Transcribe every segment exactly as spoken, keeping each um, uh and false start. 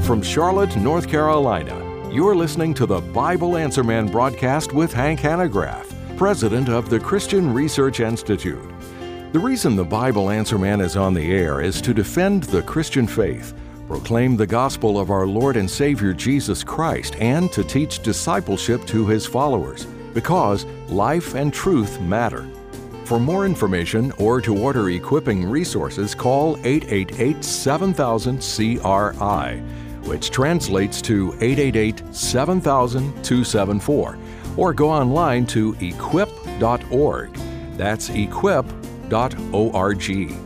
from Charlotte, North Carolina, you're listening to the Bible Answer Man broadcast with Hank Hanegraaff, president of the Christian Research Institute. The reason the Bible Answer Man is on the air is to defend the Christian faith, proclaim the gospel of our Lord and Savior Jesus Christ, and to teach discipleship to His followers, because life and truth matter. For more information or to order equipping resources, call eight eight eight, seven thousand, C R I, which translates to eight eight eight, seven thousand, two seven four, or go online to equip dot org. That's equip dot org.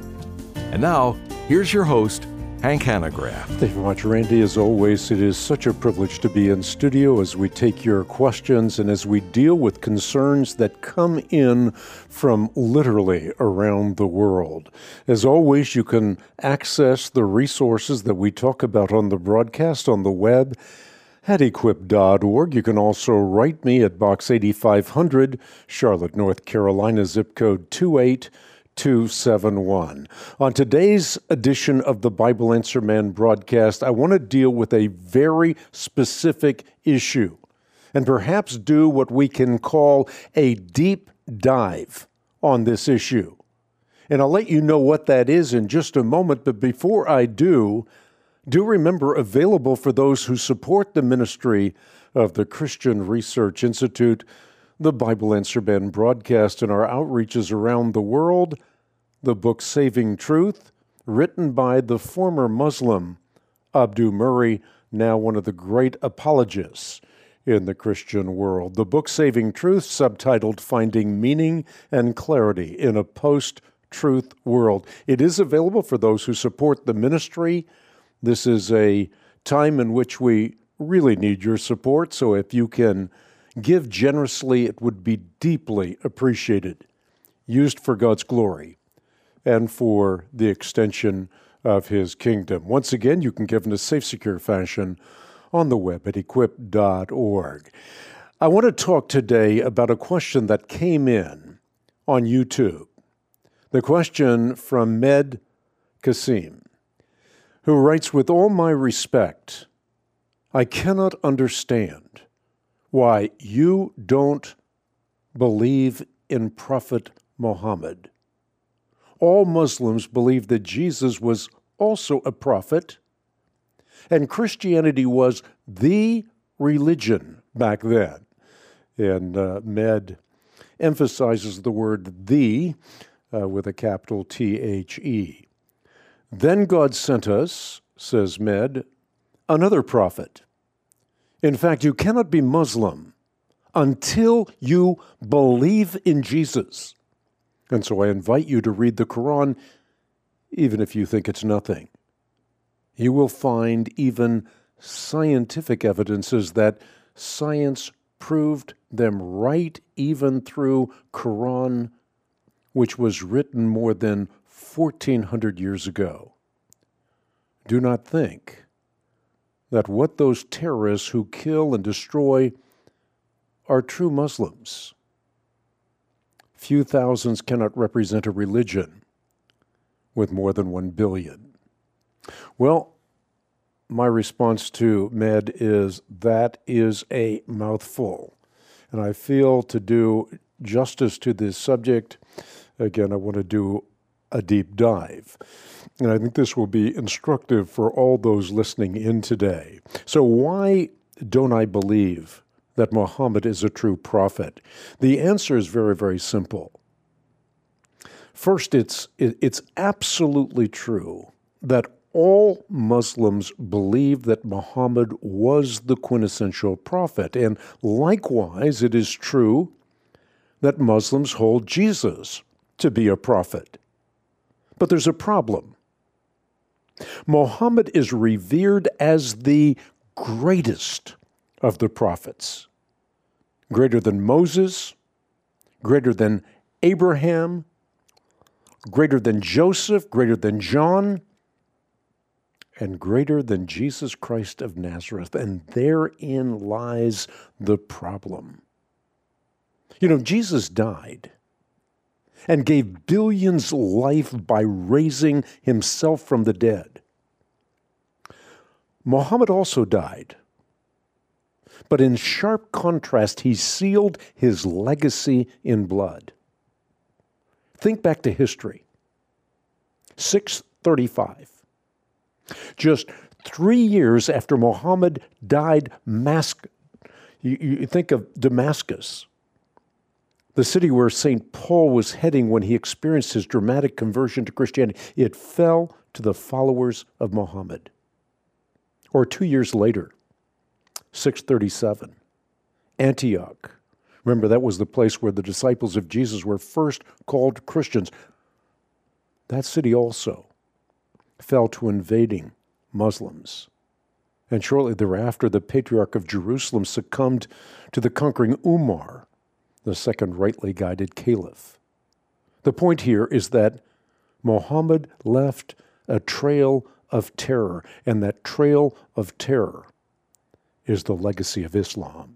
And now, here's your host, Hank Hanegraaff. Thank you very much, Randy. As always, it is such a privilege to be in studio as we take your questions and as we deal with concerns that come in from literally around the world. As always, you can access the resources that we talk about on the broadcast on the web at equip dot org. You can also write me at Box eighty-five hundred, Charlotte, North Carolina, zip code two eight two seven one. On today's edition of the Bible Answer Man broadcast, I want to deal with a very specific issue and perhaps do what we can call a deep dive on this issue. And I'll let you know what that is in just a moment, but before I do, do remember, available for those who support the ministry of the Christian Research Institute, the Bible Answer Man broadcast, and our outreaches around the world, the book Saving Truth, written by the former Muslim Abdu Murray, now one of the great apologists in the Christian world. The book Saving Truth, subtitled Finding Meaning and Clarity in a Post-Truth World. It is available for those who support the ministry. This is a time in which we really need your support, so if you can give generously, it would be deeply appreciated, used for God's glory and for the extension of His kingdom. Once again, you can give in a safe, secure fashion on the web at equip dot org. I want to talk today about a question that came in on YouTube. The question from Med Kasim, who writes, "With all my respect, I cannot understand why you don't believe in Prophet Muhammad. All Muslims believe that Jesus was also a prophet, and Christianity was the religion back then." And uh, Med emphasizes the word "the" uh, with a capital T H E. "Then God sent us," says Med, "another prophet. In fact, you cannot be Muslim until you believe in Jesus. And so I invite you to read the Quran, even if you think it's nothing. You will find even scientific evidences that science proved them right, even through Quran, which was written more than fourteen hundred years ago. Do not think that what those terrorists who kill and destroy are true Muslims. Few thousands cannot represent a religion with more than one billion. Well, my response to Med is that is a mouthful. And I feel to do justice to this subject, again, I want to do a deep dive. And I think this will be instructive for all those listening in today. So why don't I believe that Muhammad is a true prophet? The answer is very, very simple. First, it's it's absolutely true that all Muslims believe that Muhammad was the quintessential prophet. And likewise, it is true that Muslims hold Jesus to be a prophet. But there's a problem. Muhammad is revered as the greatest of the prophets, greater than Moses, greater than Abraham, greater than Joseph, greater than John, and greater than Jesus Christ of Nazareth. And therein lies the problem. You know, Jesus died and gave billions life by raising himself from the dead. Muhammad also died. But in sharp contrast, he sealed his legacy in blood. Think back to history. six thirty-five. Just three years after Muhammad died, Mas- you, you think of Damascus, the city where Saint Paul was heading when he experienced his dramatic conversion to Christianity. It fell to the followers of Muhammad. Or two years later, six thirty-seven, Antioch. Remember, that was the place where the disciples of Jesus were first called Christians. That city also fell to invading Muslims. And shortly thereafter, the Patriarch of Jerusalem succumbed to the conquering Umar, the second rightly guided caliph. The point here is that Muhammad left a trail of terror, and that trail of terror is the legacy of Islam.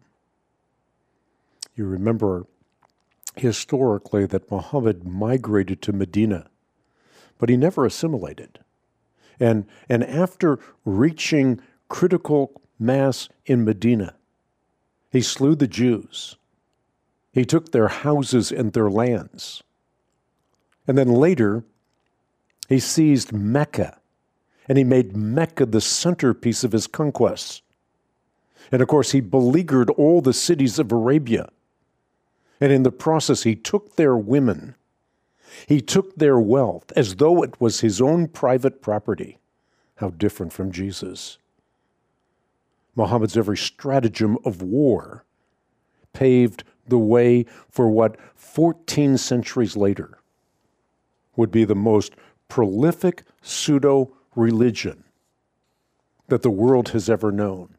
You remember historically that Muhammad migrated to Medina, but he never assimilated. And, and after reaching critical mass in Medina, he slew the Jews. He took their houses and their lands. And then later, he seized Mecca, and he made Mecca the centerpiece of his conquests. And of course, he beleaguered all the cities of Arabia. And in the process, he took their women. He took their wealth as though it was his own private property. How different from Jesus. Muhammad's every stratagem of war paved the way for what fourteen centuries later would be the most prolific pseudo-religion that the world has ever known.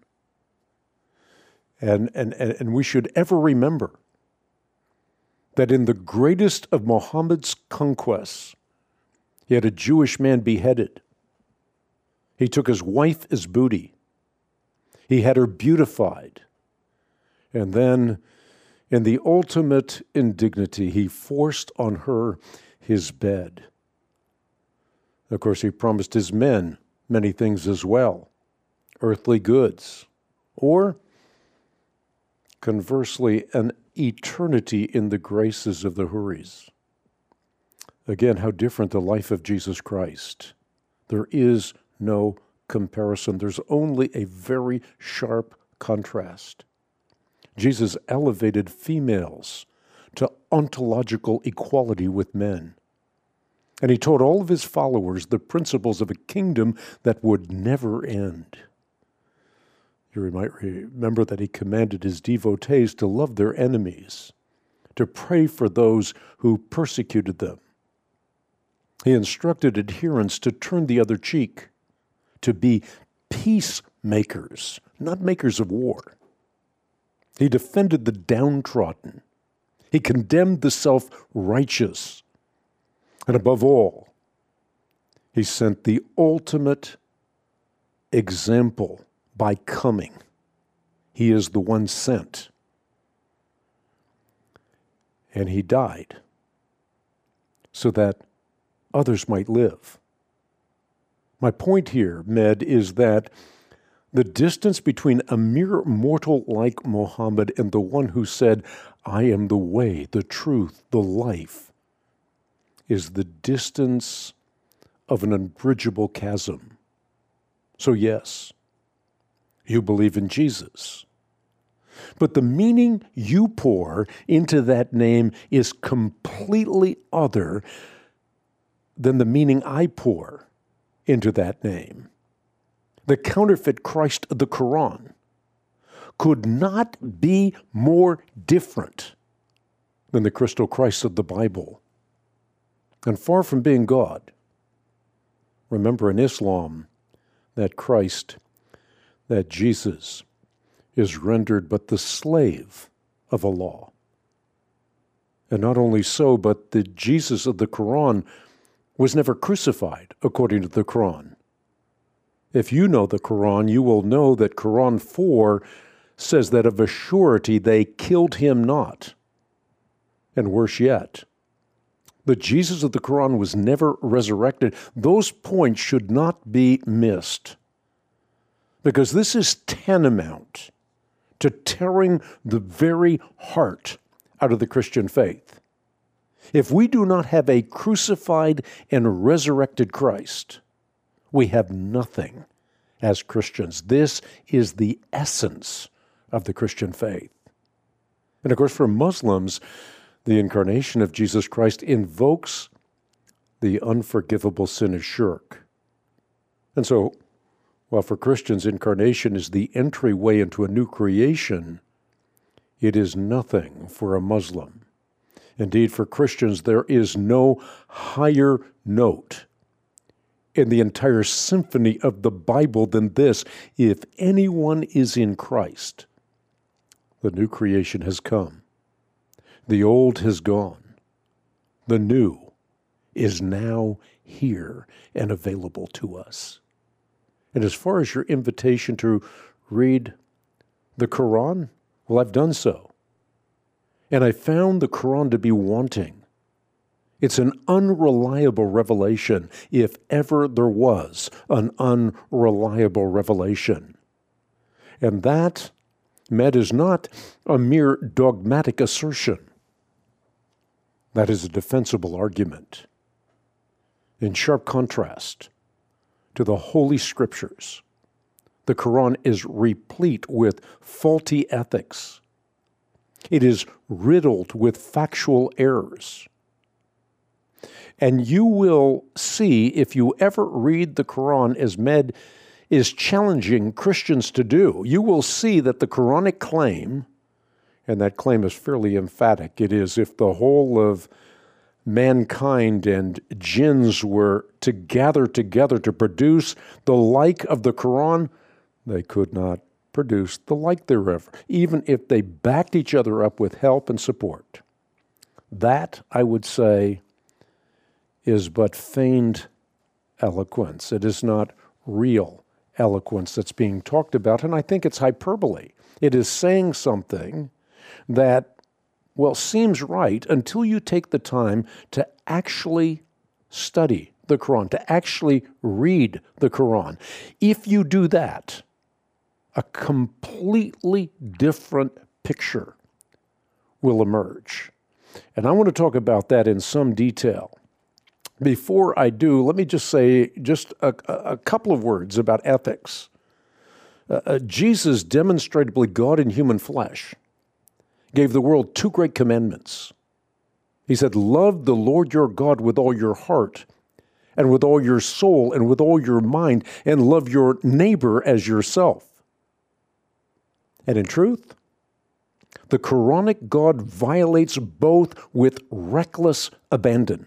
And, and, and we should ever remember that in the greatest of Muhammad's conquests, he had a Jewish man beheaded. He took his wife as booty. He had her beautified. And then, in the ultimate indignity, he forced on her his bed. Of course, he promised his men many things as well, earthly goods, or conversely, an eternity in the graces of the Houris. Again, how different the life of Jesus Christ. There is no comparison. There's only a very sharp contrast. Jesus elevated females to ontological equality with men. And he taught all of his followers the principles of a kingdom that would never end. You might remember that he commanded his devotees to love their enemies, to pray for those who persecuted them. He instructed adherents to turn the other cheek, to be peacemakers, not makers of war. He defended the downtrodden. He condemned the self-righteous. And above all, he sent the ultimate example by coming. He is the one sent. And he died so that others might live. My point here, Med, is that the distance between a mere mortal like Muhammad and the one who said, I am the way, the truth, the life, is the distance of an unbridgeable chasm. So yes, you believe in Jesus. But the meaning you pour into that name is completely other than the meaning I pour into that name. The counterfeit Christ of the Quran could not be more different than the crystal Christ of the Bible. And far from being God, remember in Islam that Christ, that Jesus, is rendered but the slave of Allah. And not only so, but the Jesus of the Quran was never crucified, according to the Quran. If you know the Quran, you will know that Quran four says that of a surety they killed him not. And worse yet, the Jesus of the Quran was never resurrected. Those points should not be missed. because this is tantamount to tearing the very heart out of the Christian faith. If we do not have a crucified and resurrected Christ, we have nothing as Christians. This is the essence of the Christian faith. And of course, for Muslims, the incarnation of Jesus Christ invokes the unforgivable sin of shirk. And so, while for Christians, incarnation is the entryway into a new creation, it is nothing for a Muslim. Indeed, for Christians, there is no higher note in the entire symphony of the Bible than this: if anyone is in Christ, the new creation has come. The old has gone. The new is now here and available to us. And as far as your invitation to read the Quran, well, I've done so. And I found the Quran to be wanting. It's an unreliable revelation, if ever there was an unreliable revelation. And that, Med, is not a mere dogmatic assertion. That is a defensible argument. In sharp contrast to the Holy Scriptures, the Quran is replete with faulty ethics. It is riddled with factual errors. And you will see, if you ever read the Quran as Med is challenging Christians to do, you will see that the Quranic claim, and that claim is fairly emphatic, it is, if the whole of mankind and jinns were to gather together to produce the like of the Quran, they could not produce the like thereof, even if they backed each other up with help and support. That, I would say, is but feigned eloquence. It is not real eloquence that's being talked about, and I think it's hyperbole. It is saying something that, well, seems right until you take the time to actually study the Quran, to actually read the Quran. If you do that, a completely different picture will emerge. And I want to talk about that in some detail. Before I do, let me just say just a, a couple of words about ethics. Uh, uh, Jesus, demonstrably God in human flesh, gave the world two great commandments. He said, love the Lord your God with all your heart and with all your soul and with all your mind, and love your neighbor as yourself. And in truth, the Quranic God violates both with reckless abandon.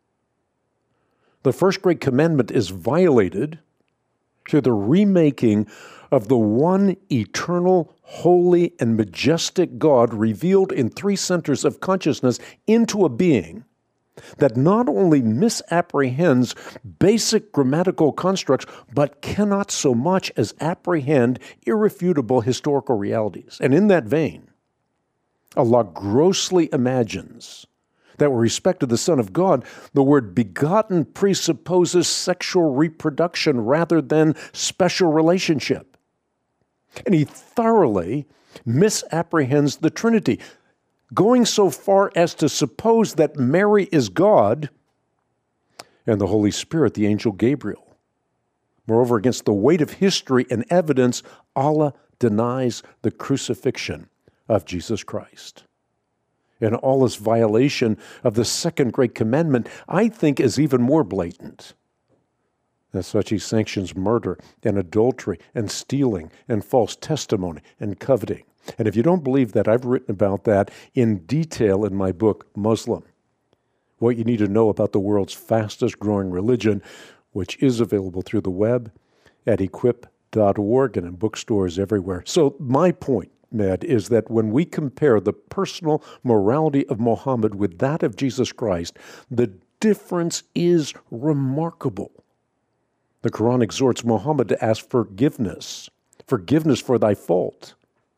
The first great commandment is violated through the remaking of the one eternal, holy, and majestic God revealed in three centers of consciousness into a being that not only misapprehends basic grammatical constructs, but cannot so much as apprehend irrefutable historical realities. And in that vein, Allah grossly imagines that with respect to the Son of God, the word begotten presupposes sexual reproduction rather than special relationship. And he thoroughly misapprehends the Trinity, going so far as to suppose that Mary is God and the Holy Spirit, the angel Gabriel. Moreover, against the weight of history and evidence, Allah denies the crucifixion of Jesus Christ. And Allah's violation of the second great commandment, I think, is even more blatant. As such, he sanctions murder and adultery and stealing and false testimony and coveting. And if you don't believe that, I've written about that in detail in my book, Muslim: What You Need to Know About the World's Fastest Growing Religion, which is available through the web at equip dot org and in bookstores everywhere. So my point, Med, is that when we compare the personal morality of Muhammad with that of Jesus Christ, the difference is remarkable. The Quran exhorts Muhammad to ask forgiveness, forgiveness for thy fault.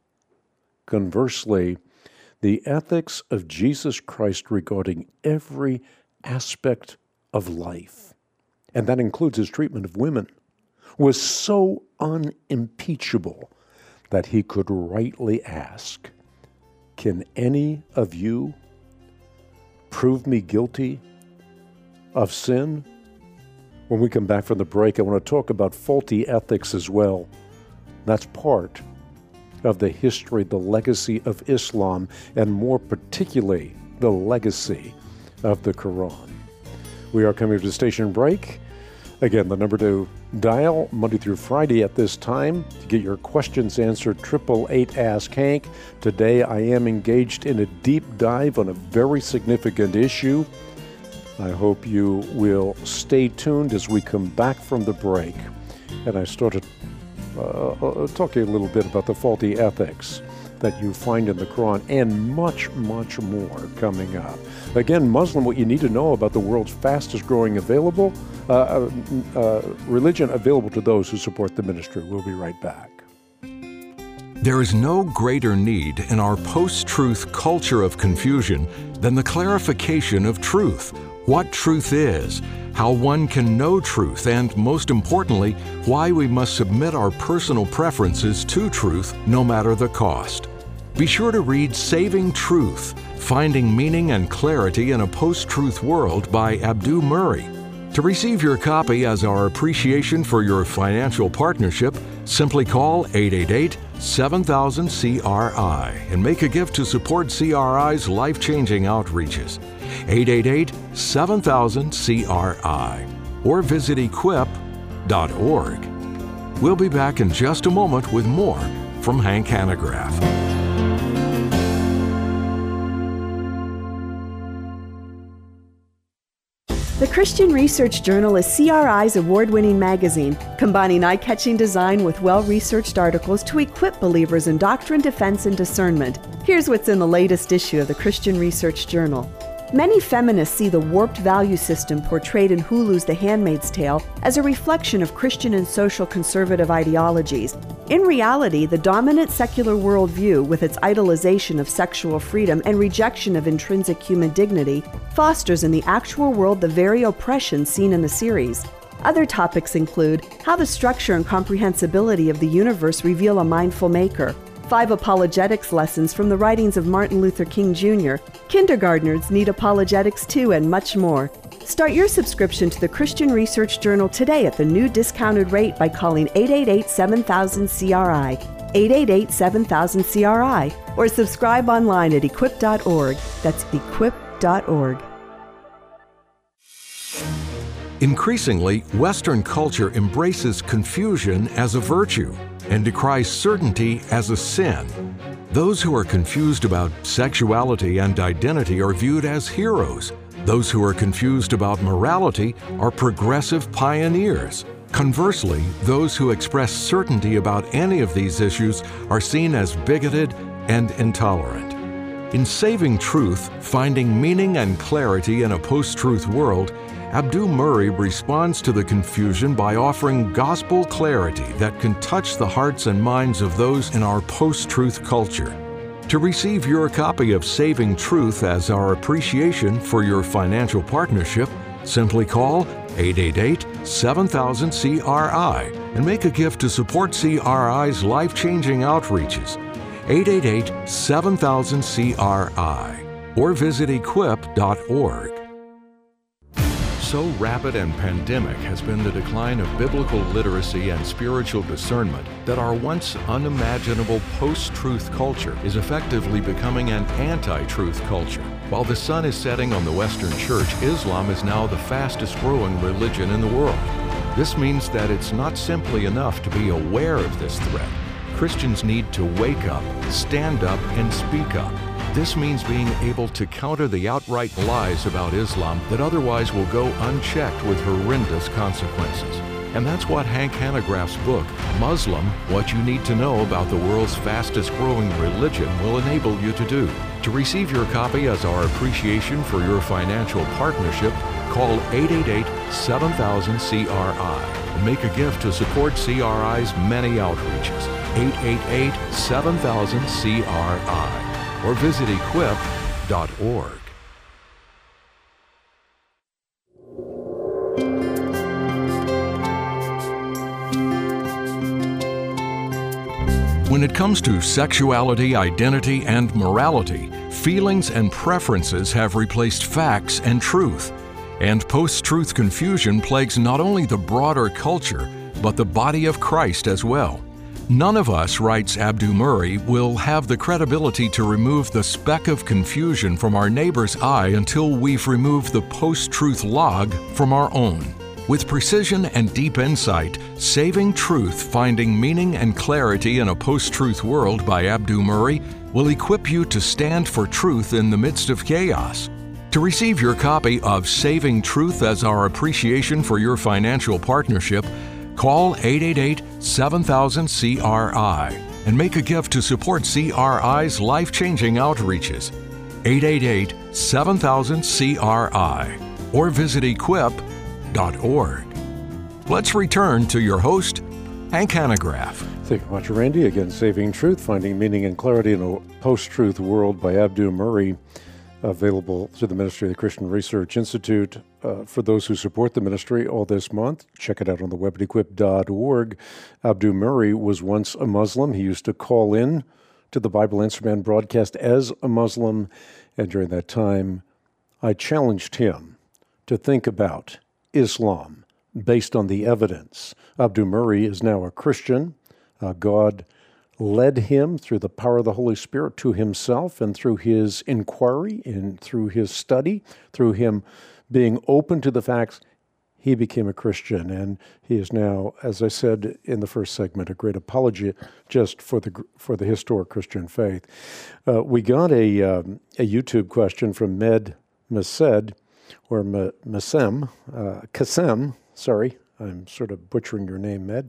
Conversely, the ethics of Jesus Christ regarding every aspect of life, and that includes his treatment of women, was so unimpeachable that he could rightly ask, "Can any of you prove me guilty of sin?" When we come back from the break, I want to talk about faulty ethics as well. That's part of the history, the legacy of Islam, and more particularly, the legacy of the Quran. We are coming to the station break. Again, the number to dial Monday through Friday at this time to get your questions answered, eight eight eight, ask Hank. Today I am engaged in a deep dive on a very significant issue. I hope you will stay tuned as we come back from the break. And I started uh, talking a little bit about the faulty ethics that you find in the Quran, and much, much more coming up. Again, Muslim, what you need to know about the world's fastest growing available uh, uh, uh, religion available to those who support the ministry. We'll be right back. There is no greater need in our post-truth culture of confusion than the clarification of truth, what truth is, how one can know truth, and most importantly, why we must submit our personal preferences to truth no matter the cost. Be sure to read Saving Truth, Finding Meaning and Clarity in a Post-Truth World by Abdu Murray. To receive your copy as our appreciation for your financial partnership, simply call eight eight eight, seven thousand, C R I and make a gift to support C R I's life-changing outreaches. eight eight eight, seven thousand, C R I or visit equip dot org. We'll be back in just a moment with more from Hank Hanegraaff. The Christian Research Journal is C R I's award-winning magazine, combining eye-catching design with well-researched articles to equip believers in doctrine, defense, and discernment. Here's what's in the latest issue of the Christian Research Journal. Many feminists see the warped value system portrayed in Hulu's The Handmaid's Tale as a reflection of Christian and social conservative ideologies. In reality, the dominant secular worldview, with its idolization of sexual freedom and rejection of intrinsic human dignity, fosters in the actual world the very oppression seen in the series. Other topics include how the structure and comprehensibility of the universe reveal a mindful maker, five apologetics lessons from the writings of Martin Luther King Junior, kindergartners need apologetics too, and much more. Start your subscription to the Christian Research Journal today at the new discounted rate by calling eight eight eight, seven thousand, C R I, eight eight eight, seven thousand, C R I, or subscribe online at equip dot org. That's equip dot org. Increasingly, Western culture embraces confusion as a virtue and decries certainty as a sin. Those who are confused about sexuality and identity are viewed as heroes. Those who are confused about morality are progressive pioneers. Conversely, those who express certainty about any of these issues are seen as bigoted and intolerant. In Saving Truth, Finding Meaning and Clarity in a Post-Truth World, Abdu Murray responds to the confusion by offering gospel clarity that can touch the hearts and minds of those in our post-truth culture. To receive your copy of Saving Truth as our appreciation for your financial partnership, simply call eight eight eight, seven thousand, C R I and make a gift to support C R I's life-changing outreaches. eight eight eight, seven thousand, C R I or visit equip dot org. So rapid and pandemic has been the decline of biblical literacy and spiritual discernment that our once unimaginable post-truth culture is effectively becoming an anti-truth culture. While the sun is setting on the Western Church, Islam is now the fastest growing religion in the world. This means that it's not simply enough to be aware of this threat. Christians need to wake up, stand up, and speak up. This means being able to counter the outright lies about Islam that otherwise will go unchecked with horrendous consequences. And that's what Hank Hanegraaff's book, Muslim, What You Need to Know About the World's Fastest Growing Religion, will enable you to do. To receive your copy as our appreciation for your financial partnership, call eight eight eight, seven thousand, C R I and make a gift to support C R I's many outreaches. eight eight eight, seven thousand, C R I or visit equip dot org. When it comes to sexuality, identity, and morality, feelings and preferences have replaced facts and truth. And post-truth confusion plagues not only the broader culture, but the body of Christ as well. None of us, writes Abdu Murray, will have the credibility to remove the speck of confusion from our neighbor's eye until we've removed the post-truth log from our own. With precision and deep insight, Saving Truth, Finding Meaning and Clarity in a Post-Truth World by Abdu Murray will equip you to stand for truth in the midst of chaos. To receive your copy of Saving Truth as our appreciation for your financial partnership, call eight eight eight, seven thousand, C R I and make a gift to support C R I's life-changing outreaches. eight eight eight, seven thousand, C R I or visit equip dot org. Let's return to your host, Hank Hanegraaff. Thank you much, Randy. Again, Saving Truth, Finding Meaning and Clarity in a Post-Truth World by Abdu Murray, available through the Ministry of the Christian Research Institute. Uh, for those who support the ministry all this month, check it out on the web at equip dot org. Abdu Murray was once a Muslim. He used to call in to the Bible Answer Man broadcast as a Muslim, and during that time, I challenged him to think about Islam based on the evidence. Abdu Murray is now a Christian. Uh, God led him through the power of the Holy Spirit to himself, and through his inquiry and through his study, through him being open to the facts, he became a Christian. And he is now, as I said in the first segment, a great apologist just for the for the historic Christian faith. Uh, we got a um, a YouTube question from Med Mased, or Masem, uh, Kasem, sorry, I'm sort of butchering your name, Med.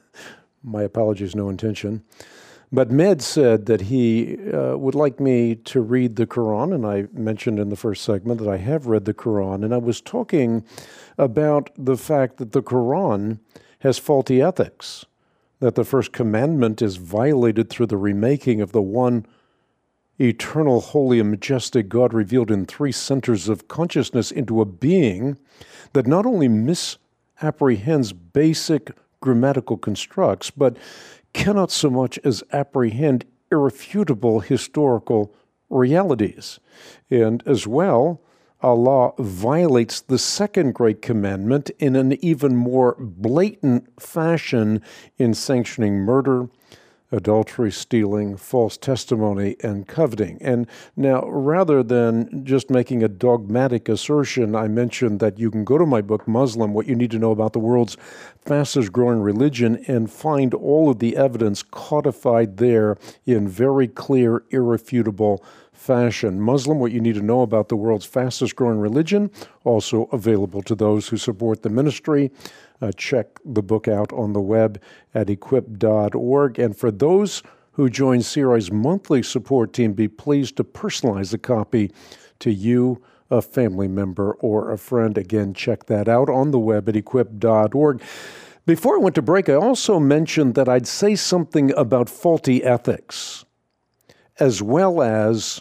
My apologies, no intention. But Med said that he uh, would like me to read the Quran, and I mentioned in the first segment that I have read the Quran, and I was talking about the fact that the Quran has faulty ethics, that the first commandment is violated through the remaking of the one eternal, holy, and majestic God revealed in three centers of consciousness into a being that not only misapprehends basic grammatical constructs, but cannot so much as apprehend irrefutable historical realities. And as well, Allah violates the second great commandment in an even more blatant fashion in sanctioning murder, adultery, stealing, false testimony, and coveting. And now, rather than just making a dogmatic assertion, I mentioned that you can go to my book, Muslim, What You Need to Know About the World's Fastest Growing Religion, and find all of the evidence codified there in very clear, irrefutable fashion. Muslim, What You Need to Know About the World's Fastest Growing Religion, also available to those who support the ministry. Uh, check the book out on the web at equip dot org. And for those who join C R I's monthly support team, be pleased to personalize a copy to you, a family member, or a friend. Again, check that out on the web at equip dot org. Before I went to break, I also mentioned that I'd say something about faulty ethics, as well as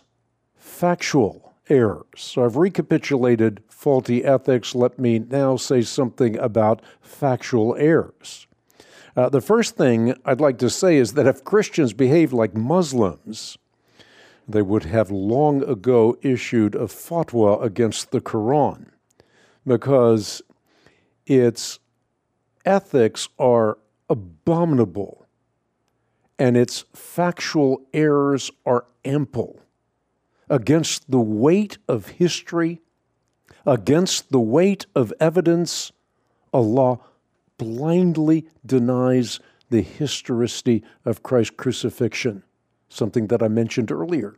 factual errors. So I've recapitulated faulty ethics. Let me now say something about factual errors. Uh, the first thing I'd like to say is that if Christians behaved like Muslims, they would have long ago issued a fatwa against the Quran, because its ethics are abominable and its factual errors are ample. Against the weight of history, against the weight of evidence, Allah blindly denies the historicity of Christ's crucifixion, something that I mentioned earlier.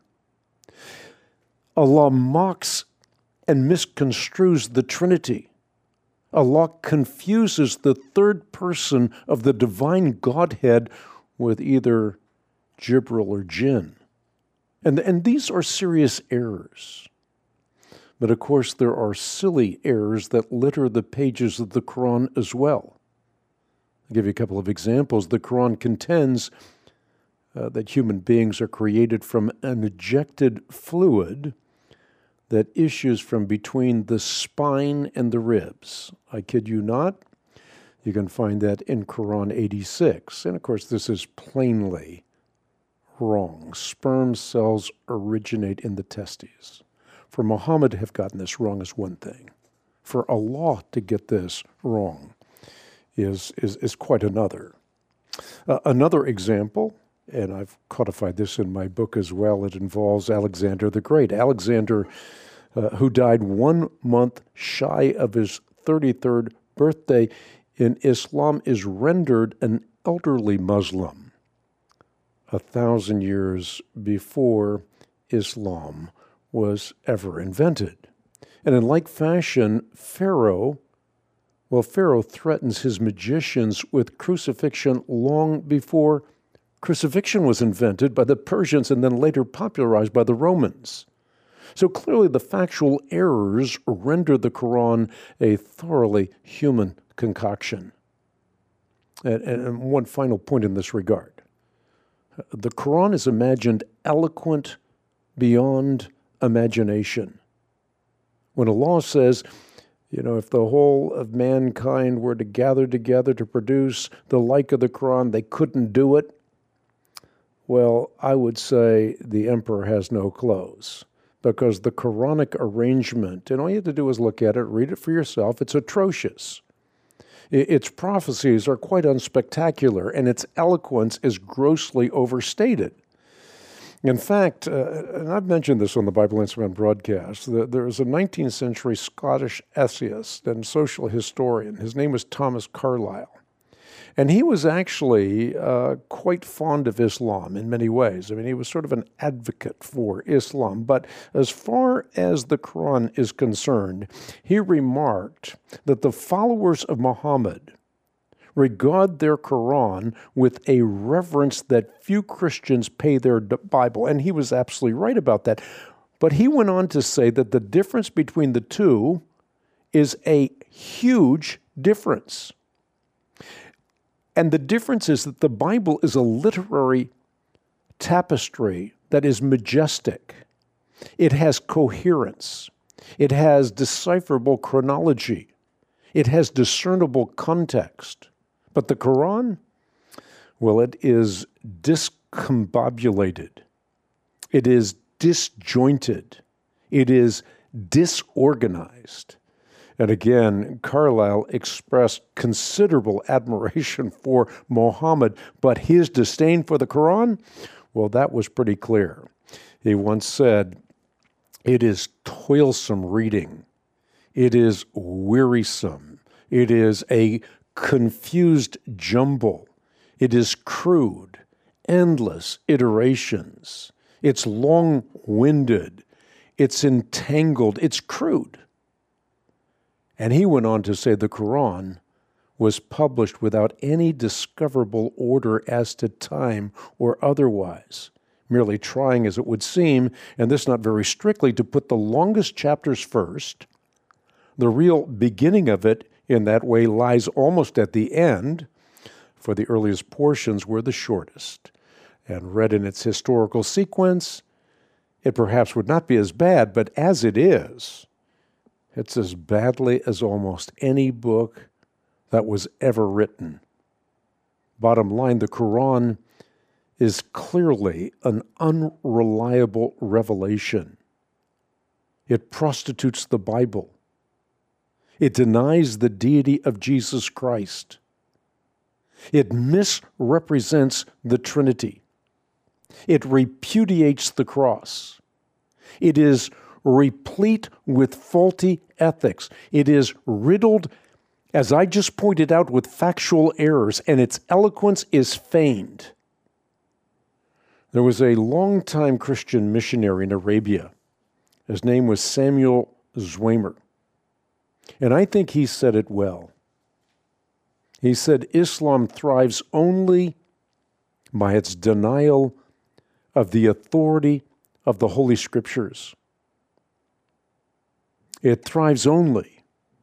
Allah mocks and misconstrues the Trinity. Allah confuses the third person of the divine Godhead with either Jibril or Jinn. And, and these are serious errors. But of course, there are silly errors that litter the pages of the Quran as well. I'll give you a couple of examples. The Quran contends uh, that human beings are created from an ejected fluid that issues from between the spine and the ribs. I kid you not. You can find that in Quran eighty-six. And of course, this is plainly wrong. Sperm cells originate in the testes. For Muhammad to have gotten this wrong is one thing. For Allah to get this wrong is, is, is quite another. Uh, another example, and I've codified this in my book as well, it involves Alexander the Great. Alexander, uh, who died one month shy of his thirty-third birthday in Islam, is rendered an elderly Muslim a thousand years before Islam was ever invented. And in like fashion, Pharaoh, well, Pharaoh threatens his magicians with crucifixion long before crucifixion was invented by the Persians and then later popularized by the Romans. So clearly the factual errors render the Quran a thoroughly human concoction. And, and one final point in this regard. The Quran is imagined eloquent beyond imagination. When Allah says, you know, if the whole of mankind were to gather together to produce the like of the Quran, they couldn't do it. Well, I would say the emperor has no clothes, because the Quranic arrangement, and all you have to do is look at it, read it for yourself, it's atrocious. Its prophecies are quite unspectacular, and its eloquence is grossly overstated. In fact, uh, and I've mentioned this on the Bible Answer Man broadcast, that there is a nineteenth century Scottish essayist and social historian. His name was Thomas Carlyle. And he was actually uh, quite fond of Islam in many ways. I mean, he was sort of an advocate for Islam. But as far as the Quran is concerned, he remarked that the followers of Muhammad regard their Quran with a reverence that few Christians pay their Bible. And he was absolutely right about that. But he went on to say that the difference between the two is a huge difference. And the difference is that the Bible is a literary tapestry that is majestic. It has coherence. It has decipherable chronology. It has discernible context. But the Quran, well, it is discombobulated. It is disjointed. It is disorganized. And again, Carlyle expressed considerable admiration for Muhammad, but his disdain for the Quran, well, that was pretty clear. He once said, "It is toilsome reading. It is wearisome. It is a confused jumble. It is crude, endless iterations. It's long-winded. It's entangled. It's crude." And he went on to say the Quran was published without any discoverable order as to time or otherwise, merely trying, as it would seem, and this not very strictly, to put the longest chapters first. The real beginning of it, in that way, lies almost at the end, for the earliest portions were the shortest. And read in its historical sequence, it perhaps would not be as bad, but as it is, it's as badly as almost any book that was ever written. Bottom line, the Quran is clearly an unreliable revelation. It prostitutes the Bible. It denies the deity of Jesus Christ. It misrepresents the Trinity. It repudiates the cross. It is replete with faulty ethics. It is riddled, as I just pointed out, with factual errors, and its eloquence is feigned. There was a long-time Christian missionary in Arabia. His name was Samuel Zwemer. And I think he said it well. He said, Islam thrives only by its denial of the authority of the Holy Scriptures. It thrives only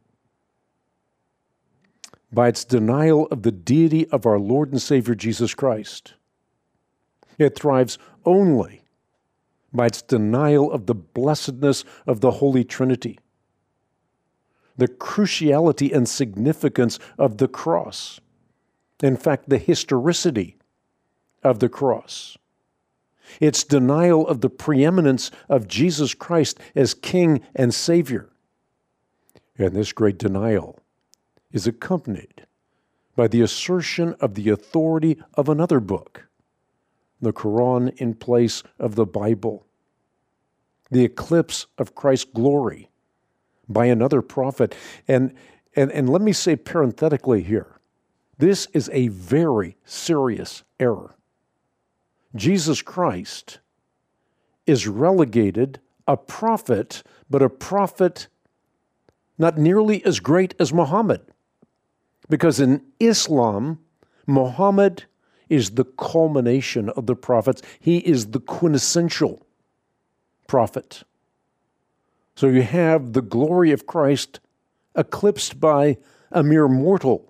by its denial of the deity of our Lord and Savior Jesus Christ. It thrives only by its denial of the blessedness of the Holy Trinity, the cruciality and significance of the cross, in fact, the historicity of the cross. It's denial of the preeminence of Jesus Christ as King and Savior. And this great denial is accompanied by the assertion of the authority of another book, the Quran in place of the Bible, the eclipse of Christ's glory by another prophet. And, and, and let me say parenthetically here, this is a very serious error. Jesus Christ is relegated a prophet, but a prophet not nearly as great as Muhammad. Because in Islam, Muhammad is the culmination of the prophets. He is the quintessential prophet. So you have the glory of Christ eclipsed by a mere mortal.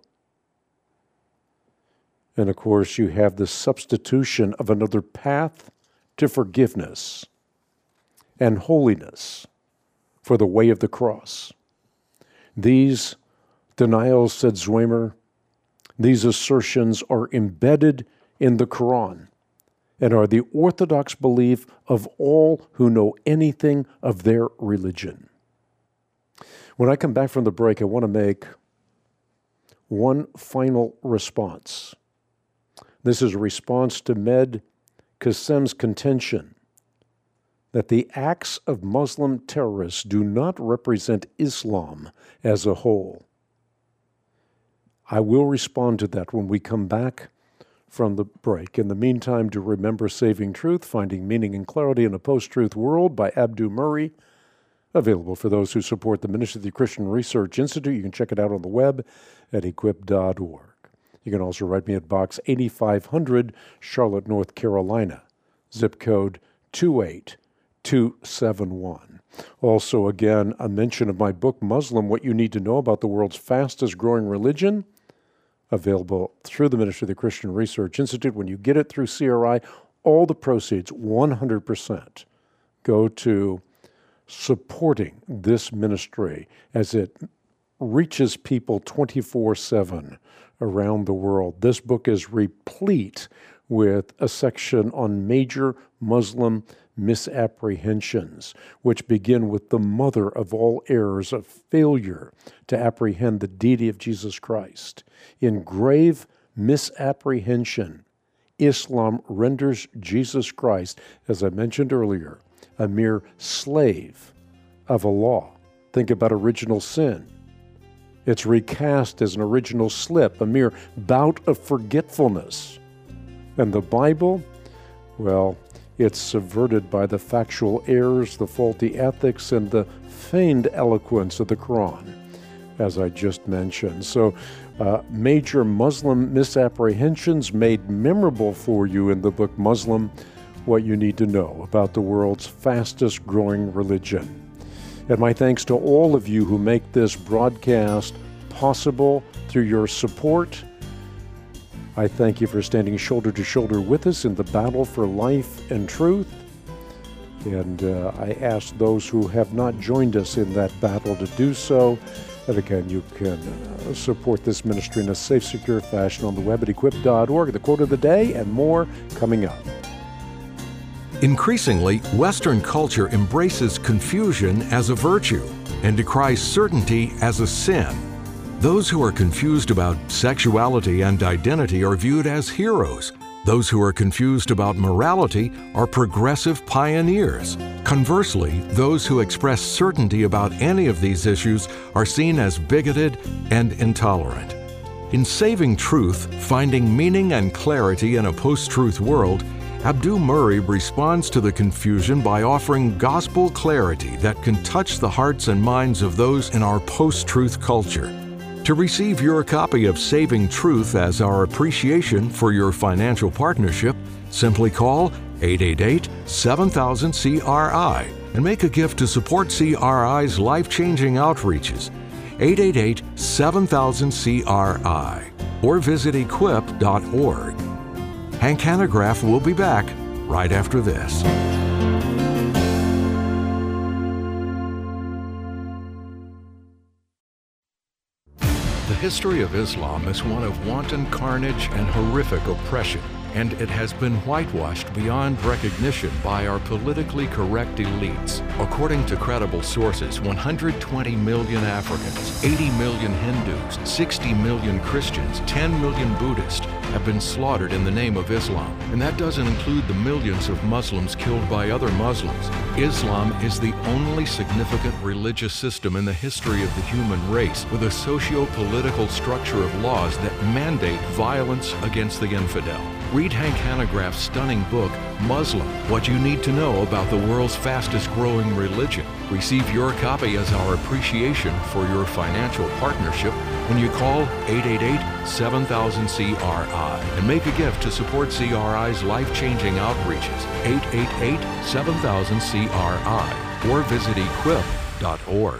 And of course, you have the substitution of another path to forgiveness and holiness for the way of the cross. These denials, said Zwemer, these assertions are embedded in the Quran and are the orthodox belief of all who know anything of their religion. When I come back from the break, I want to make one final response. This is a response to Med Qasem's contention that the acts of Muslim terrorists do not represent Islam as a whole. I will respond to that when we come back from the break. In the meantime, to remember Saving Truth, Finding Meaning and Clarity in a Post-Truth World by Abdu Murray, available for those who support the Ministry of the Christian Research Institute. You can check it out on the web at equip dot org. You can also write me at Box eighty-five hundred, Charlotte, North Carolina, zip code two eight two seven one. Also, again, a mention of my book, Muslim, What You Need to Know About the World's Fastest Growing Religion, available through the Ministry of the Christian Research Institute. When you get it through C R I, all the proceeds, one hundred percent, go to supporting this ministry as it reaches people twenty-four seven around the world. This book is replete with a section on major Muslim misapprehensions, which begin with the mother of all errors of failure to apprehend the deity of Jesus Christ. In grave misapprehension, Islam renders Jesus Christ, as I mentioned earlier, a mere slave of a law. Think about original sin. It's recast as an original slip, a mere bout of forgetfulness. And the Bible, well, it's subverted by the factual errors, the faulty ethics, and the feigned eloquence of the Quran, as I just mentioned. So, uh, major Muslim misapprehensions made memorable for you in the book Muslim, What You Need to Know About the World's Fastest Growing Religion. And my thanks to all of you who make this broadcast possible through your support. I thank you for standing shoulder to shoulder with us in the battle for life and truth. And uh, I ask those who have not joined us in that battle to do so. And again, you can uh, support this ministry in a safe, secure fashion on the web at equip dot org. The quote of the day and more coming up. Increasingly, Western culture embraces confusion as a virtue and decries certainty as a sin. Those who are confused about sexuality and identity are viewed as heroes. Those who are confused about morality are progressive pioneers. Conversely, those who express certainty about any of these issues are seen as bigoted and intolerant. In Saving Truth, Finding Meaning and Clarity in a Post-Truth World, Abdu Murray responds to the confusion by offering gospel clarity that can touch the hearts and minds of those in our post-truth culture. To receive your copy of Saving Truth as our appreciation for your financial partnership, simply call eight eight eight, seven thousand, C R I and make a gift to support C R I's life-changing outreaches. eight eight eight, seven thousand, C R I or visit equip dot org. Hank Hanegraaff will be back right after this. The history of Islam is one of wanton carnage and horrific oppression. and it has been whitewashed beyond recognition by our politically correct elites. According to credible sources, one hundred twenty million Africans, eighty million Hindus, sixty million Christians, ten million Buddhists have been slaughtered in the name of Islam. And that doesn't include the millions of Muslims killed by other Muslims. Islam is the only significant religious system in the history of the human race with a socio-political structure of laws that mandate violence against the infidel. Read Hank Hanegraaff's stunning book, Muslim, What You Need to Know About the World's Fastest Growing Religion. Receive your copy as our appreciation for your financial partnership when you call eight eight eight, seven thousand, C R I and make a gift to support C R I's life-changing outreaches, eight eight eight, seven thousand, C R I, or visit equip dot org.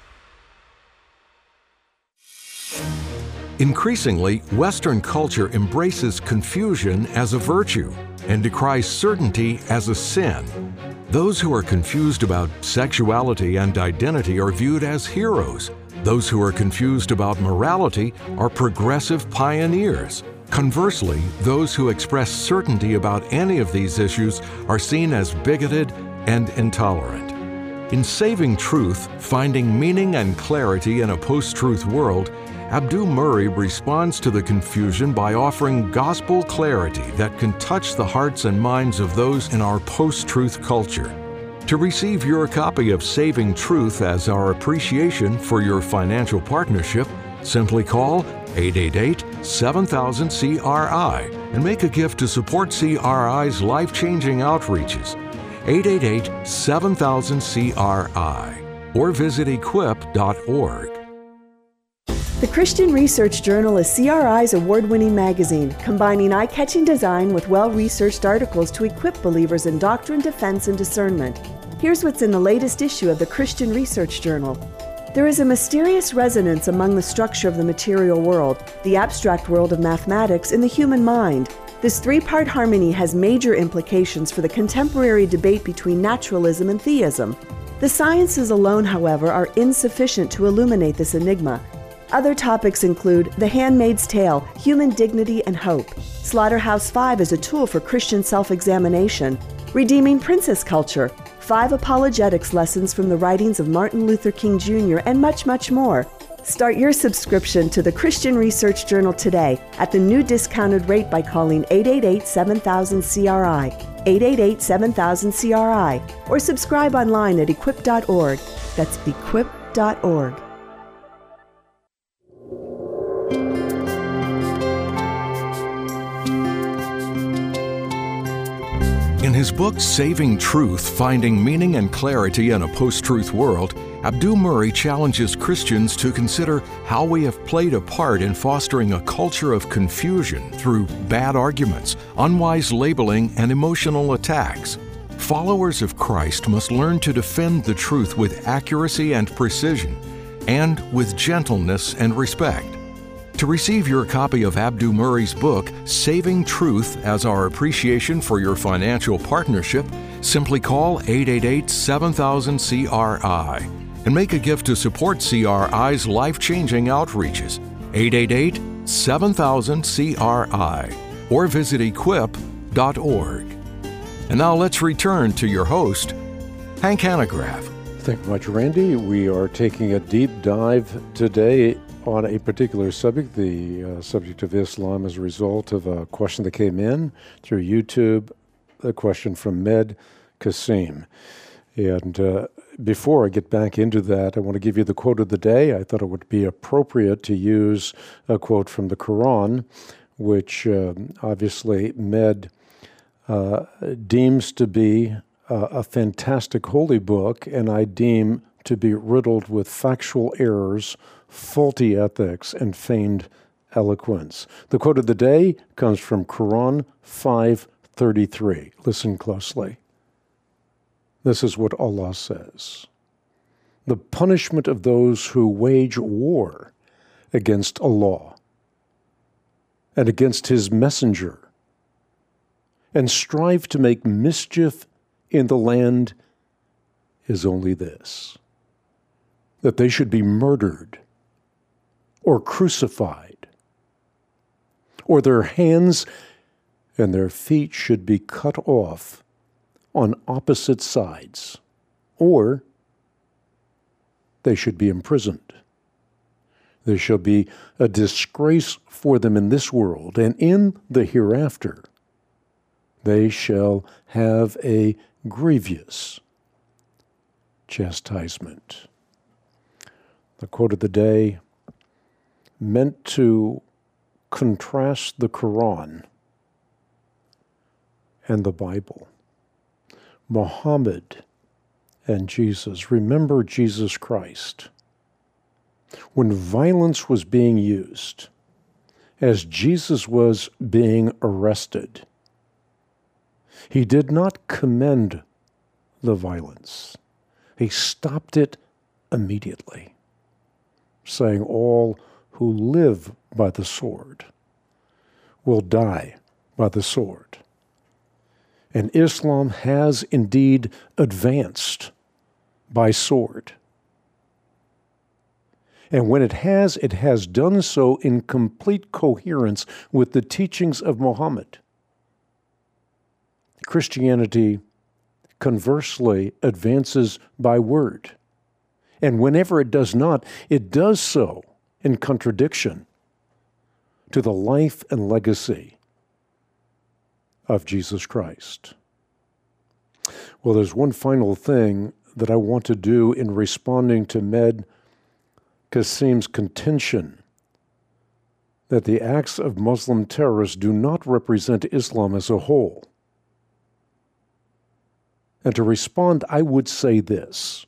Increasingly, Western culture embraces confusion as a virtue and decries certainty as a sin. Those who are confused about sexuality and identity are viewed as heroes. Those who are confused about morality are progressive pioneers. Conversely, those who express certainty about any of these issues are seen as bigoted and intolerant. In Saving Truth, Finding Meaning and Clarity in a Post-Truth World, Abdu Murray responds to the confusion by offering gospel clarity that can touch the hearts and minds of those in our post-truth culture. To receive your copy of Saving Truth as our appreciation for your financial partnership, simply call eight eight eight, seven thousand, C R I and make a gift to support C R I's life-changing outreaches, eight eight eight, seven thousand, C R I, or visit equip dot org. The Christian Research Journal is C R I's award-winning magazine, combining eye-catching design with well-researched articles to equip believers in doctrine, defense, and discernment. Here's what's in the latest issue of the Christian Research Journal. There is a mysterious resonance among the structure of the material world, the abstract world of mathematics, and the human mind. This three-part harmony has major implications for the contemporary debate between naturalism and theism. The sciences alone, however, are insufficient to illuminate this enigma. Other topics include The Handmaid's Tale, Human Dignity and Hope, Slaughterhouse Five as a Tool for Christian Self-Examination, Redeeming Princess Culture, Five Apologetics Lessons from the Writings of Martin Luther King Junior, and much, much more. Start your subscription to the Christian Research Journal today at the new discounted rate by calling eight eight eight, seven thousand, C R I, eight eight eight, seven thousand, C R I, or subscribe online at equip dot org. That's equip dot org. In his book, Saving Truth, Finding Meaning and Clarity in a Post-Truth World, Abdu Murray challenges Christians to consider how we have played a part in fostering a culture of confusion through bad arguments, unwise labeling, and emotional attacks. Followers of Christ must learn to defend the truth with accuracy and precision, and with gentleness and respect. To receive your copy of Abdu Murray's book, Saving Truth, as our appreciation for your financial partnership, simply call eight eight eight, seven thousand, C R I and make a gift to support C R I's life-changing outreaches, eight eight eight, seven thousand, C R I, or visit equip dot org. And now let's return to your host, Hank Hanegraaff. Thank you much, Randy. We are taking a deep dive today on a particular subject, the uh, subject of Islam, as a result of a question that came in through YouTube, a question from Med Kasim. And uh, before I get back into that, I want to give you the quote of the day. I thought it would be appropriate to use a quote from the Quran, which uh, obviously Med uh, deems to be uh, a fantastic holy book, and I deem to be riddled with factual errors, faulty ethics, and feigned eloquence. The quote of the day comes from Quran five thirty-three. Listen closely. This is what Allah says. The punishment of those who wage war against Allah and against His messenger and strive to make mischief in the land is only this, that they should be murdered or crucified, or their hands and their feet should be cut off on opposite sides, or they should be imprisoned. There shall be a disgrace for them in this world, and in the hereafter they shall have a grievous chastisement. The quote of the day, meant to contrast the Quran and the Bible. Muhammad and Jesus. Remember Jesus Christ. When violence was being used, as Jesus was being arrested, he did not commend the violence. He stopped it immediately, saying, all who live by the sword will die by the sword. And Islam has indeed advanced by sword. And when it has, it has done so in complete coherence with the teachings of Muhammad. Christianity, conversely, advances by word. And whenever it does not, it does so in contradiction to the life and legacy of Jesus Christ. Well, there's one final thing that I want to do in responding to Med Qasim's contention that the acts of Muslim terrorists do not represent Islam as a whole. And to respond, I would say this.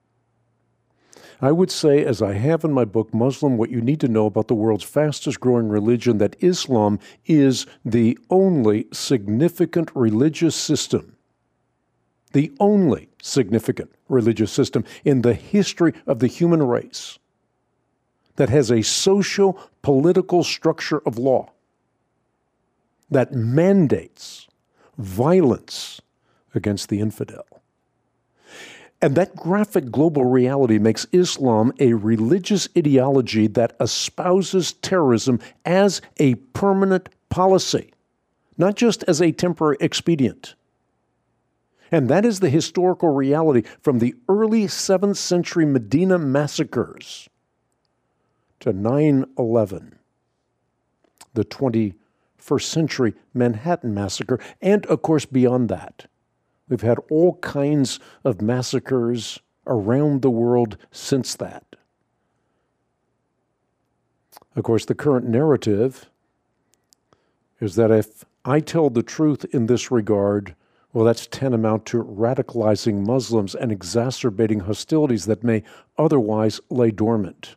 I would say, as I have in my book, Muslim, What You Need to Know About the World's Fastest Growing Religion, that Islam is the only significant religious system, the only significant religious system in the history of the human race that has a socio-political structure of law that mandates violence against the infidel. And that graphic global reality makes Islam a religious ideology that espouses terrorism as a permanent policy, not just as a temporary expedient. And that is the historical reality from the early seventh century Medina massacres to nine eleven, the twenty-first century Manhattan massacre, and of course beyond that. We've had all kinds of massacres around the world since that. Of course, the current narrative is that if I tell the truth in this regard, well, that's tantamount to radicalizing Muslims and exacerbating hostilities that may otherwise lay dormant.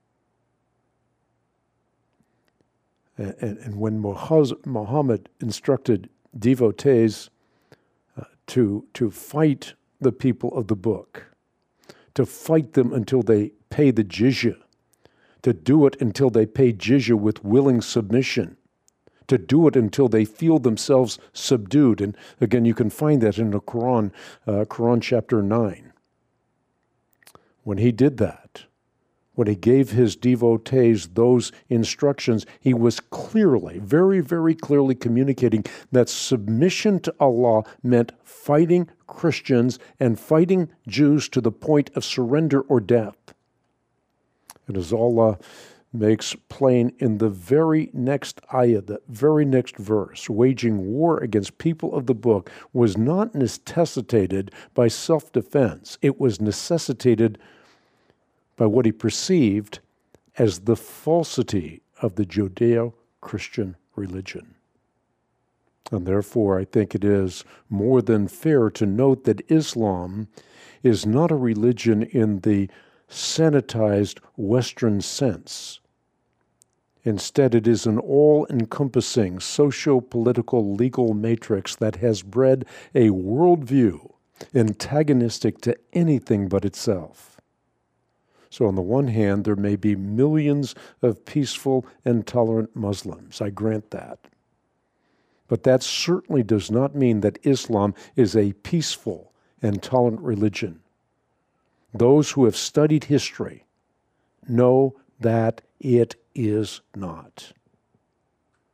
And, and, and when Muhammad instructed devotees uh, to, to fight the people of the book, to fight them until they pay the jizya, to do it until they pay jizya with willing submission, to do it until they feel themselves subdued. And again, you can find that in the Quran, uh, Quran chapter nine. When he did that, when he gave his devotees those instructions, he was clearly, very, very clearly communicating that submission to Allah meant fighting Christians and fighting Jews to the point of surrender or death. And as Allah makes plain in the very next ayah, the very next verse, waging war against people of the book was not necessitated by self-defense. It was necessitated by what he perceived as the falsity of the Judeo-Christian religion. And therefore, I think it is more than fair to note that Islam is not a religion in the sanitized Western sense. Instead, it is an all-encompassing socio-political legal matrix that has bred a worldview antagonistic to anything but itself. So on the one hand, there may be millions of peaceful and tolerant Muslims. I grant that. But that certainly does not mean that Islam is a peaceful and tolerant religion. Those who have studied history know that it is not.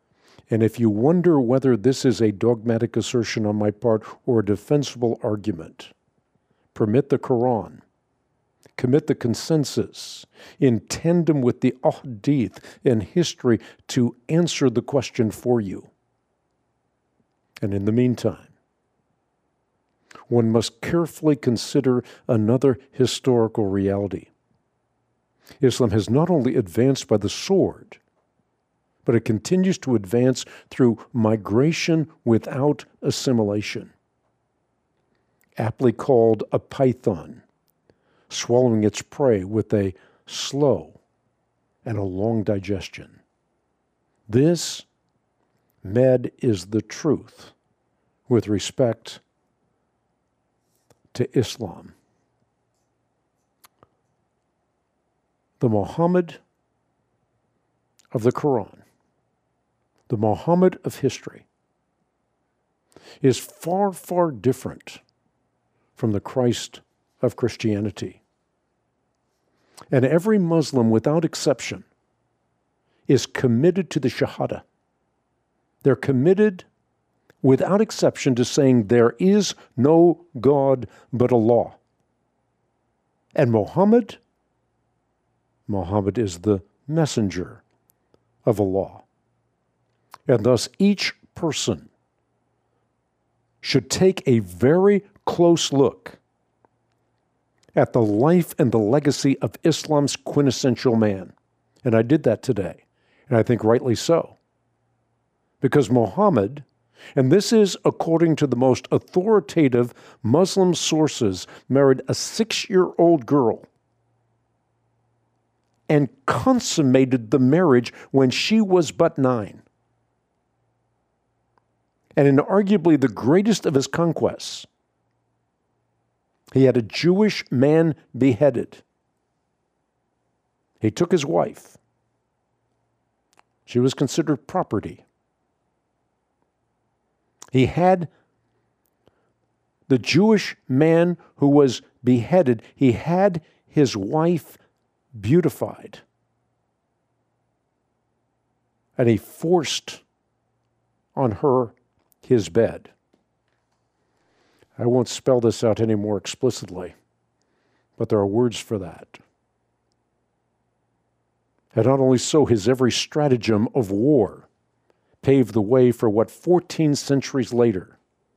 And if you wonder whether this is a dogmatic assertion on my part or a defensible argument, permit the Quran, commit the consensus in tandem with the ahadith and history to answer the question for you. And in the meantime, one must carefully consider another historical reality. Islam has not only advanced by the sword, but it continues to advance through migration without assimilation. Aptly called a python, swallowing its prey with a slow and a long digestion. This, Med, is the truth with respect to Islam. The Muhammad of the Quran, the Muhammad of history, is far, far different from the Christ of Christianity. And every Muslim, without exception, is committed to the Shahada. They're committed, without exception, to saying there is no God but Allah. And Muhammad, Muhammad is the messenger of Allah. And thus each person should take a very close look at the life and the legacy of Islam's quintessential man. And I did that today, and I think rightly so. Because Muhammad, and this is according to the most authoritative Muslim sources, married a six-year-old girl and consummated the marriage when she was but nine. And in arguably the greatest of his conquests, he had a Jewish man beheaded. He took his wife. She was considered property. He had the Jewish man who was beheaded, he had his wife beautified. And he forced on her his bed. I won't spell this out any more explicitly, but there are words for that. And not only so, his every stratagem of war paved the way for what fourteen centuries later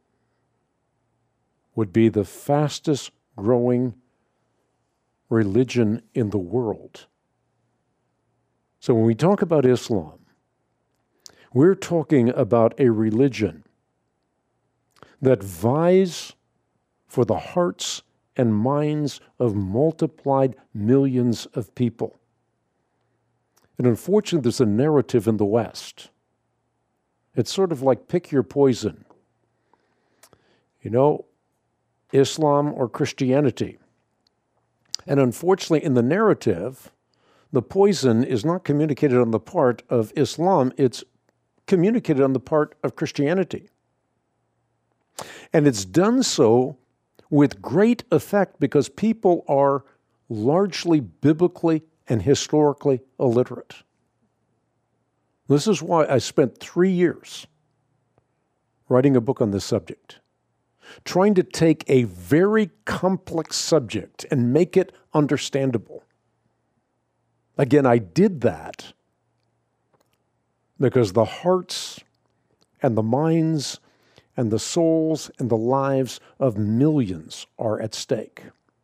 would be the fastest growing religion in the world. So when we talk about Islam, we're talking about a religion that vies for the hearts and minds of multiplied millions of people. And unfortunately, there's a narrative in the West. It's sort of like pick your poison. You know, Islam or Christianity. And unfortunately, in the narrative, the poison is not communicated on the part of Islam, it's communicated on the part of Christianity. And it's done so with great effect because people are largely biblically and historically illiterate. This is why I spent three years writing a book on this subject, trying to take a very complex subject and make it understandable. Again, I did that because the hearts and the minds and the souls and the lives of millions are at stake.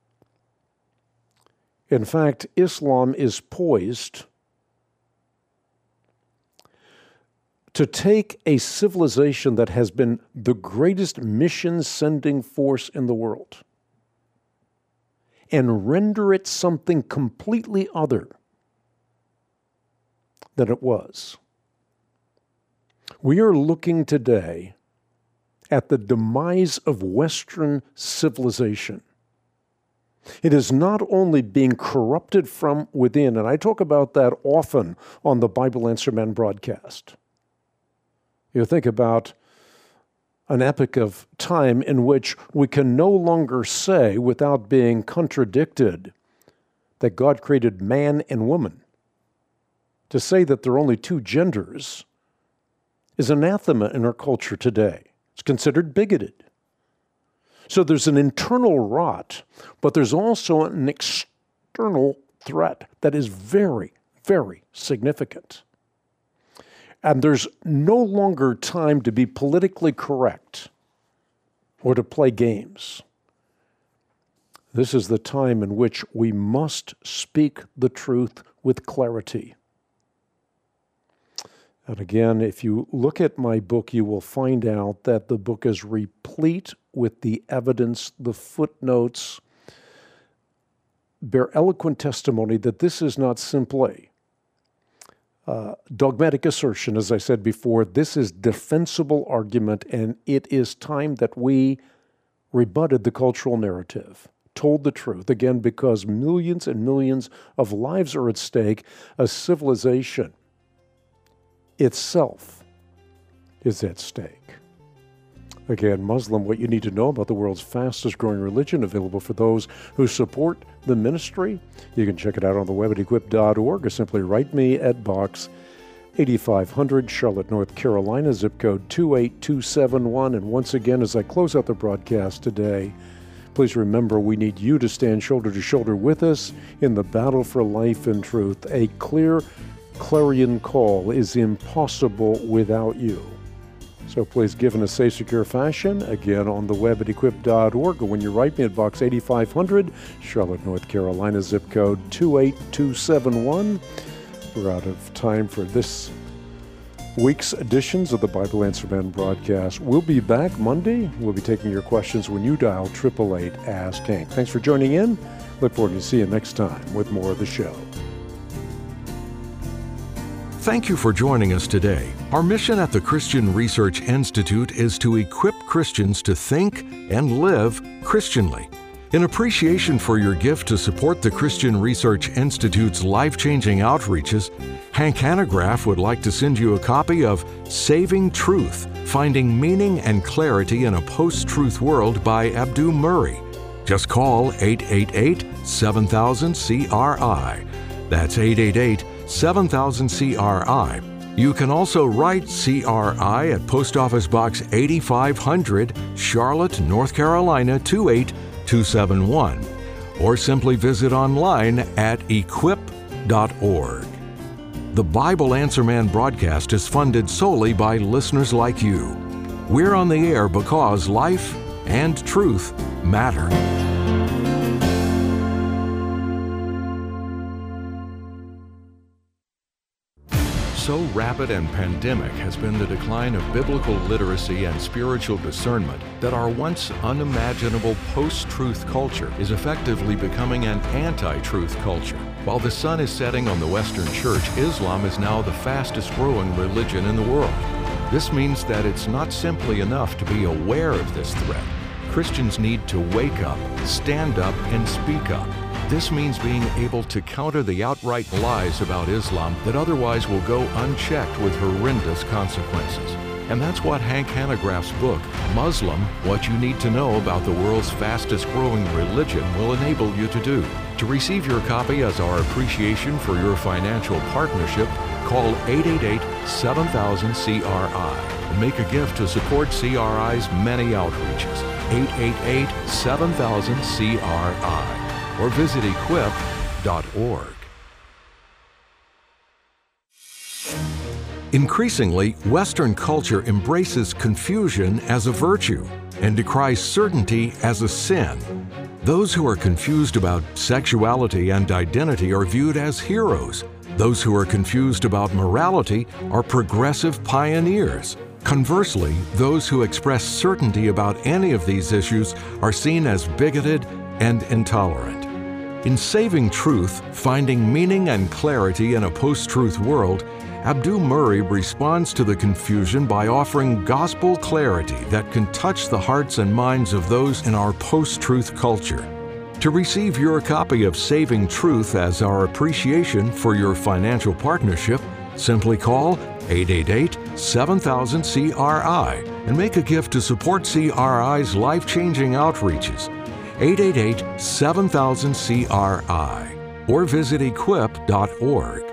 In fact, Islam is poised to take a civilization that has been the greatest mission-sending force in the world and render it something completely other than it was. We are looking today at the demise of Western civilization. It is not only being corrupted from within, and I talk about that often on the Bible Answer Man broadcast. You think about an epoch of time in which we can no longer say, without being contradicted, that God created man and woman. To say that there are only two genders is anathema in our culture today. It's considered bigoted. So there's an internal rot, but there's also an external threat that is very, very significant. And there's no longer time to be politically correct or to play games. This is the time in which we must speak the truth with clarity. And again, if you look at my book, you will find out that the book is replete with the evidence, the footnotes, bear eloquent testimony that this is not simply uh, dogmatic assertion, as I said before. This is defensible argument, and it is time that we rebutted the cultural narrative, told the truth, again, because millions and millions of lives are at stake. A civilization itself is at stake. Again, Muslim, what you need to know about the world's fastest growing religion, available for those who support the ministry. You can check it out on the web at equip dot org, or simply write me at Box eighty-five hundred, Charlotte, North Carolina, zip code two eight two seven one. And once again, as I close out the broadcast today, please remember we need you to stand shoulder to shoulder with us in the battle for life and truth. A clear clarion call is impossible without you. So please give in a safe, secure fashion, again on the web at equip dot org, or when you write me at Box eighty-five hundred, Charlotte, North Carolina, zip code two eight two seven one. We're out of time for this week's editions of the Bible Answer Man broadcast. We'll be back Monday. We'll be taking your questions when you dial eight eight eight, ask Hank. Thanks for joining in. Look forward to seeing you next time with more of the show. Thank you for joining us today. Our mission at the Christian Research Institute is to equip Christians to think and live Christianly. In appreciation for your gift to support the Christian Research Institute's life-changing outreaches, Hank Hanegraaff would like to send you a copy of Saving Truth, Finding Meaning and Clarity in a Post-Truth World by Abdu Murray. Just call eight eight eight, seven thousand, C R I. That's eight eight eight, seven thousand, C R I. You can also write C R I at Post Office Box eighty-five hundred, Charlotte, North Carolina, two eight two seven one, or simply visit online at equip dot org. The Bible Answer Man broadcast is funded solely by listeners like you. We're on the air because life and truth matter. So rapid and pandemic has been the decline of biblical literacy and spiritual discernment that our once unimaginable post-truth culture is effectively becoming an anti-truth culture. While the sun is setting on the Western Church, Islam is now the fastest growing religion in the world. This means that it's not simply enough to be aware of this threat. Christians need to wake up, stand up, and speak up. This means being able to counter the outright lies about Islam that otherwise will go unchecked with horrendous consequences. And that's what Hank Hanegraaff's book, Muslim, What You Need to Know About the World's Fastest Growing Religion, will enable you to do. To receive your copy as our appreciation for your financial partnership, call eight eight eight, seven thousand, C R I and make a gift to support C R I's many outreaches. eight eight eight, seven thousand, C R I. Or visit equip dot org. Increasingly, Western culture embraces confusion as a virtue and decries certainty as a sin. Those who are confused about sexuality and identity are viewed as heroes. Those who are confused about morality are progressive pioneers. Conversely, those who express certainty about any of these issues are seen as bigoted and intolerant. In Saving Truth, Finding Meaning and Clarity in a Post-Truth World, Abdu Murray responds to the confusion by offering gospel clarity that can touch the hearts and minds of those in our post-truth culture. To receive your copy of Saving Truth as our appreciation for your financial partnership, simply call eight eight eight, seven thousand, C R I and make a gift to support C R I's life-changing outreaches. eight eight eight, seven thousand, C R I or visit equip dot org.